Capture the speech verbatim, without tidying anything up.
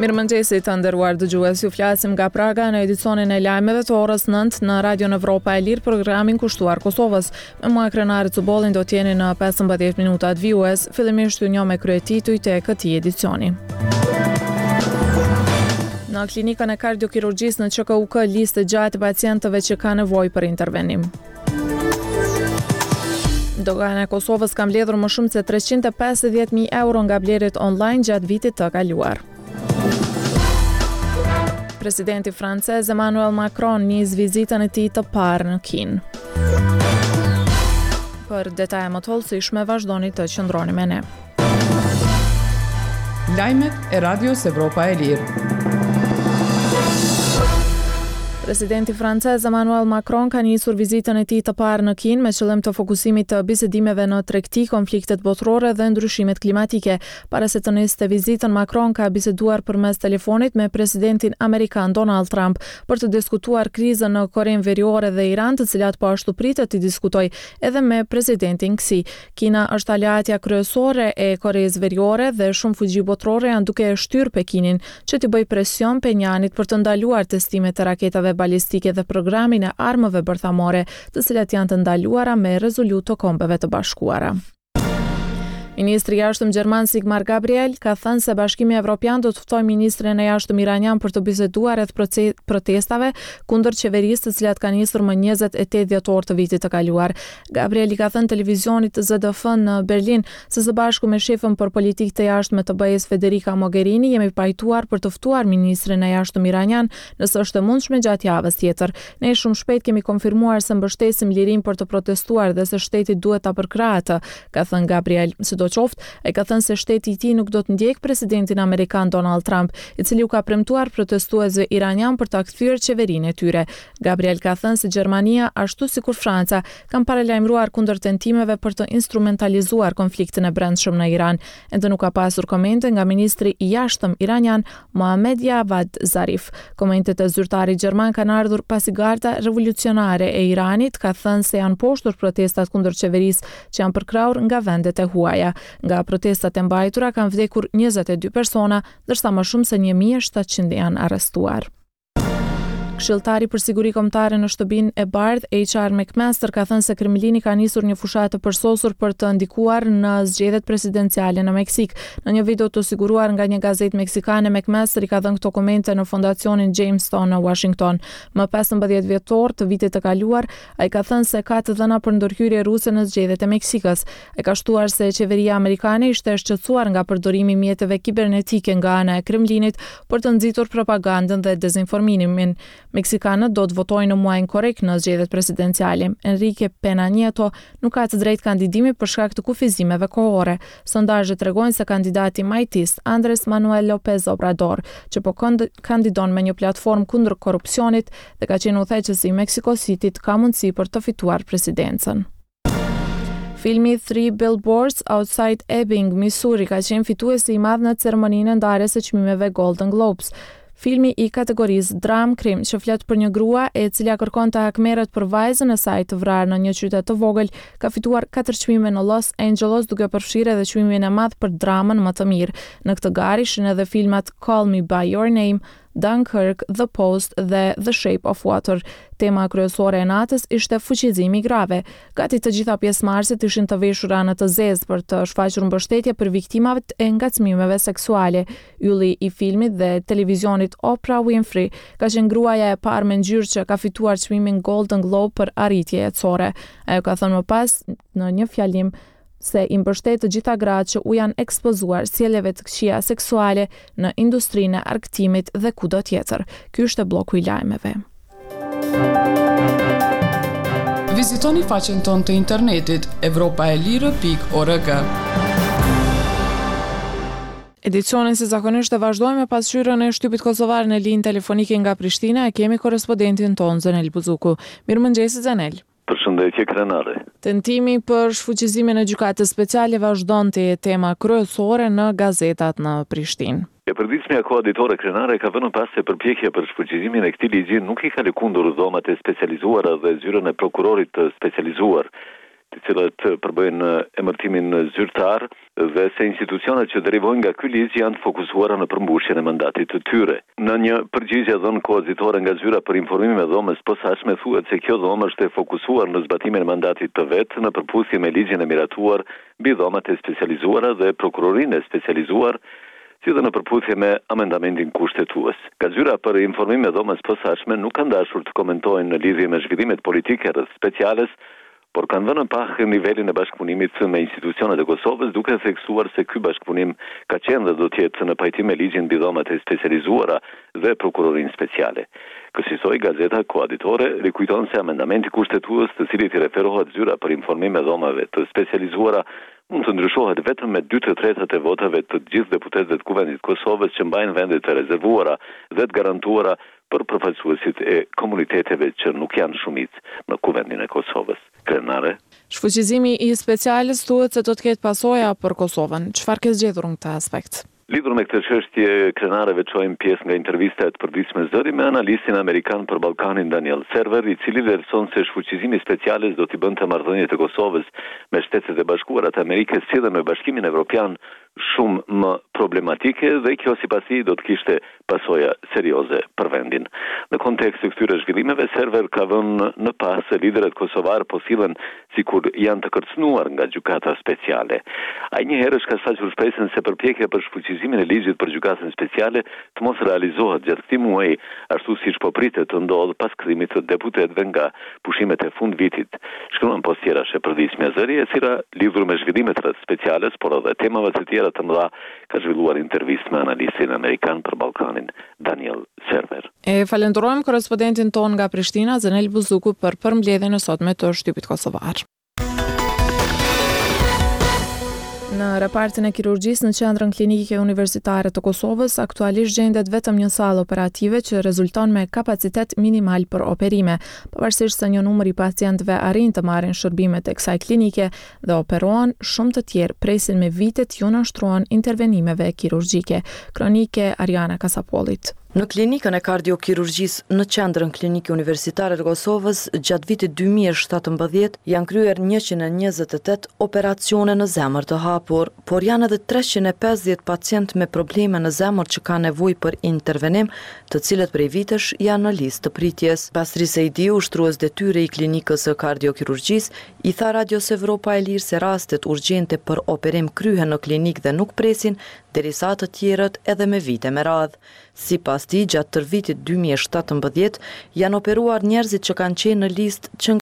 Mirëmëngjesi të nderuar dëgjues, ju flasim nga Praga në edicionin e lajmeve të orës nëntë në Radio Evropa e Lirë, programin kushtuar Kosovës. Me mua Krenari Cubollin do t'jeni në pesëmbëdhjetë minutat vijues, fillimisht ju njoh me kryetitujt e këtij edicioni. Në klinikën e kardiokirurgjisë në Q K U K listë gjatë pacientëve që ka nevojë për intervenim. Dogana e Kosovës ka mbledhur më shumë se treqind e pesëdhjetë mijë euro nga blerjet online gjatë vitit të kaluar. Presidenti francez Emmanuel Macron nis vizitën e tij të parë në Kinë. Për detaje më të hollësishme vazhdoni të qëndroni me ne. Lajmet e Radios Evropa e Lirë. Presidenti francez Emmanuel Macron ka nisur vizitën e tij të parë në Kinë me qëllim të fokusimit të bisedimeve në tregti, konfliktet botërore dhe ndryshimet klimatike. Para se të niste vizitën, Macron ka biseduar përmes telefonit me presidentin amerikan Donald Trump për të diskutuar krizën në Korenë Veriore dhe Iran, të cilat po ashtu pritet të diskutojë edhe me presidentin Xi. Kina është aleatja kryesore e Koreas Veriore dhe shumë fuqi botërore janë duke e shtyrë Pekinin që të bëjë presion Penjanit për të ndaluar testimet e raketave balistike dhe programin e armëve bërthamore, të cilat janë të ndaluara me rezolutë të Kombeve të Bashkuara. Ministri i jashtëm gjerman Sigmar Gabriel ka thënë se Bashkimi Evropian do të ftojë ministrin e jashtëm iranian për të biseduar rreth protestave kundër qeverisë, të cilat kanë nisur më njëzet e tetë dhjetor të vitit të kaluar. Gabriel i ka thënë televizionit Z D F në Berlin se së bashku me shefën për politikë të jashtme të B E-s Federica Mogherini jemi pajtuar për të ftuar ministrin e jashtëm iranian nëse është e mundshme gjatë javës tjetër. Ne shumë shpejt kemi konfirmuar se mbështesim lirinë për të protestuar dhe se shteti duhet ta përkrahë atë, ka thënë Gabriel. Do qoftë, e ka thënë se shteti i tij nuk do të ndjek presidentin amerikan Donald Trump, i cili u ka premtuar protestuesve iranian për ta kthyer qeverinë e tyre. Gabriel ka thënë se Gjermania, ashtu sikur Franca, kanë paralajmëruar kundër tentimeve për të instrumentalizuar konfliktin e brendshëm në Iran. Ende nuk ka pasur komente nga ministri i jashtëm iranian Mohammad Javad Zarif. Komentet e zyrtarit gjerman kanë ardhur pasi garda revolucionare e Iranit ka thënë se janë poshtur protestat kundër qeverisë që janë përkrahur nga vendet e huaja. Nga protestat e mbajtura kanë vdekur njëzet e dy persona, ndërsa më shumë se një mijë e shtatëqind janë arrestuar. Këshilltari për siguri kombëtare në shtëpinë e bardhë H R McMaster ka thënë se Kremlini ka nisur një fushatë të përsosur për të ndikuar në zgjedhjet presidenciale në Meksik. Në një video të siguruar nga një gazetë meksikane, McMaster i ka dhënë këto komente në fondacionin Jamestown në Washington. Më pesëmbëdhjetë dhjetor të vitit të kaluar, ai ka thënë se ka të dhëna për ndërhyrje ruse në zgjedhjet e Meksikës. Ai ka shtuar se qeveria amerikane ishte e shqetësuar nga përdorimi i mjeteve kibernetike nga ana e Kremlinit për të nxitur propagandën dhe dezinformimin. Meksikanët do të votojnë në muajin korrekt në zgjedhjet presidenciale. Enrique Pena Nieto nuk ka të drejtë kandidimi për shkak të kufizimeve kohore. Sondazhet tregojnë se kandidati majtist Andrés Manuel López Obrador, që po kandidon me një platformë kundër korrupsionit dhe ka qenë udhëheqësi i Mexico Cityt, ka mundësi për të fituar presidencën. Filmi Three Billboards Outside Ebbing, Missouri, ka qenë fituesi i madh në ceremoninë e ndarjes së çmimeve Golden Globes. Filmi i kategorisë dram krim që flet për një grua e cila kërkon të hakmerret për vajzën e saj të vrarë në një qytet të vogël, ka fituar katër çmime në Los Angeles, duke përfshirë edhe çmimin e madh për dramën më të mirë. Në këtë garë ishin edhe filmat Call Me By Your Name, Dunkirk, The Post dhe The Shape of Water. Tema kryesore e natës ishte fuqizimi i grave. Gati të gjitha pjesëmarrësit ishin të veshura në të zezë për të shfaqur mbështetje për viktimat e ngacmimeve seksuale. Ylli i filmit dhe televizionit Oprah Winfrey ka qenë gruaja e parë me ngjyrë që ka fituar çmimin Golden Globe për arritje jetësore. Ajo ka thënë më pas në një fjalim se i mbështet të gjitha gratë që u janë ekspozuar sjelljeve të këqija seksuale në industrinë e argëtimit dhe kudo tjetër. Ky është bloku i lajmeve. Vizitoni faqen tonë të internetit evropaelire pikë org. Edicionin si zakonisht e vazhdojmë me pasqyrën e shtypit kosovar në linjë telefonike nga Prishtina, e kemi korrespondentin tonë Zenel Buzuku. Mirëmëngjesi Zenel. Përshëndetje Krenari. Tentimi për shfuqizimin e gjykatës speciale vazhdon të jetë tema kryesore në gazetat në Prishtinë. E përditshmja koaditore Krenare ka vënë pas se përpjekja për shfuqizimin e këtij ligji nuk i ka lëkundur dhomat e specializuara dhe zyrën e prokurorit të specializuar. të cilat përbëjnë emërtimin zyrtar dhe se institucionet që derivojnë nga ky ligj janë të fokusuara në përmbushjen e mandatit të tyre. Në një përgjigje dhënë koazitore nga zyra për informimin e dhomës posaçme thuhet se kjo dhomë është e fokusuar në zbatimin e mandatit të vet në përputhje me ligjin e miratuar mbi dhomat e specializuara dhe prokurorinë e specializuar, si dhe në përputhje me amendamentin kushtetues. Gazyra për informim e dhomës posaçme nuk kanë dashur të komentojnë në lidhje me zhvillimet politike rreth speciales, por kanë dhënë pak nivelin e bashkëpunimit me institucionet e Kosovës, duke theksuar se ky bashkëpunim ka qenë dhe do të jetë në pajtim me ligjin mbi dhomat e specializuara dhe prokurorinë speciale. Kësaj gazeta koaditore rikujton se amendamenti kushtetues, të cilit i referohet zyra për informim e dhomave të specializuara, mund të ndryshohet vetëm me dy të tretët e votave të gjithë deputetëve të Kuvendit të Kosovës që mbajnë vendet e rezervuara dhe të garantuara për përfaqësuesit e komuniteteve që nuk janë shumicë në Kuvendin e Kosovës. Krenare. Shfuqizimi i specialës thuhet se do të ketë pasoja për Kosovën. Çfarë ke zgjedhur në këtë aspekt? Lidhur me këtë çështje, krenare veçojmë pjesë nga intervista e të përditshme zëri me analistin amerikan për Ballkanin Daniel Server, i cili vlerëson se shfuqizimi i speciales do t'i bënte marrëdhëniet e Kosovës me Shtetet e Bashkuara të Amerikës si dhe me Bashkimin Evropian shumë më problematike dhe kjo sipas tij do të kishte pasoja serioze për vendin. Në kontekst të këtyre zhvillimeve, Server ka vënë në pas se liderët kosovar po sillen sikur janë të kërcënuar nga gjykata speciale. Ai një herë ka shfaqur shpresën se përpjekja për shfuqizimin e ligjit për gjykatën speciale të mos realizohet gjatë këtij muaji, ashtu siç po pritet të ndodhë pas kthimit të deputetëve nga pushimet e fund vitit. Shkruan postiera e përditshme zëri, e cila lidhur me zhvillimet rreth speciales, por edhe temave të tjera të mëdha, ka zhvilluar intervistë me analistin amerikan për Ballkanin Daniel Server. E falenderojmë korrespondentin ton nga Prishtina, Zenel Buzuku, për përmbledhjen e sotme të shtypit kosovar. Në repartin e kirurgjisë në qendrën klinike universitare të Kosovës, aktualisht gjendet vetëm një sallë operative që rezulton me kapacitet minimal për operime, pavarësisht se një numër i pacientëve arrin të marrin shërbime tek kësaj klinike dhe operohen, shumë të tjerë presin me vitet ju nënshtruan intervenimeve kirurgjike. Kronike Ariana Kasapollit. Në klinikën e kardiokirurgjisë në qendrën klinike universitare të Kosovës, gjatë vitit dy mijë e shtatëmbëdhjetë janë kryer njëqind e njëzet e tetë operacione në zemër të hapur, por janë edhe treqind e pesëdhjetë pacient me probleme në zemër që kanë nevojë për intervenim, të cilët prej vitesh janë në listë të pritjes. Pastri Sejdi, ushtrues detyre i klinikës së kardiokirurgjisë, i tha Radios Evropa e Lirë se rastet urgjente për operim kryhen në klinikë dhe nuk presin, derisa të tjerët edhe me vite me radhë. Sipas tij, gjatë tër vitit dy mijë e shtatëmbëdhjetë janë operuar njerëzit që kanë qenë në listë që